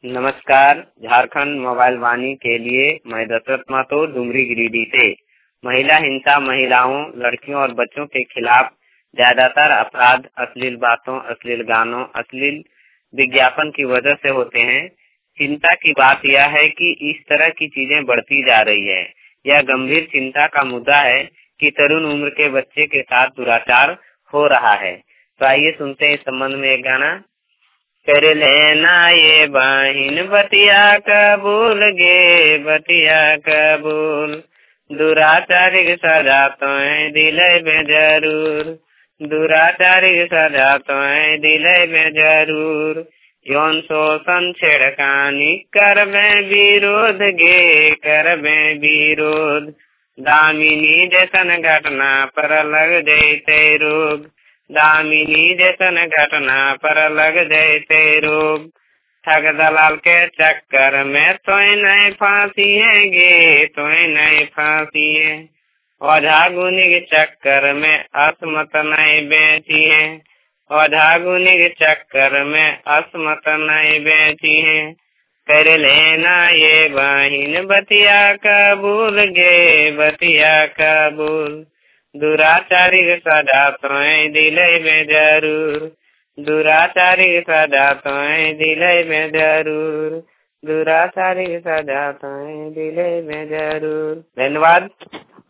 नमस्कार। झारखंड मोबाइल वाणी के लिए मैं दशरथ माथुर डुमरी गिरिडीह से। महिला हिंसा, महिलाओं, लड़कियों और बच्चों के खिलाफ ज्यादातर अपराध अश्लील बातों, अश्लील गानों, अश्लील विज्ञापन की वजह से होते हैं। चिंता की बात यह है कि इस तरह की चीजें बढ़ती जा रही है। यह गंभीर चिंता का मुद्दा है कि तरुण उम्र के बच्चे के साथ दुराचार हो रहा है। तो आइए सुनते हैं इस संबंध में एक गाना। कर लेना ये बहिन बतिया कबूल गे, बतिया कबूल, दुराचारी सजा तो दिले में जरूर, दुराचारी सजा तो दिले में जरूर। यौन शोषण छेड़खानी करबे विरोध गे, करबे विरोध, दामिनी जैसन घटना पर लग जैते रोग, दामिनी जैसन घटना पर लग जैसे रोग। ठग दलाल के चक्कर में तोय नहीं फांसी है गे, तोय नहीं फांसी है। ओझा गुनी के चक्कर में असमत नहीं बेची है, ओझा गुनी के चक्कर में असमत नहीं बेची है। कर लेना ये बहिन बतिया कबूल गे, बतिया कबूल, दुराचारी सजा तो दिले में जरूर, दुराचारी सजा तो दिले में जरूर, दुराचारी सजा तो दिले में जरूर। धन्यवाद।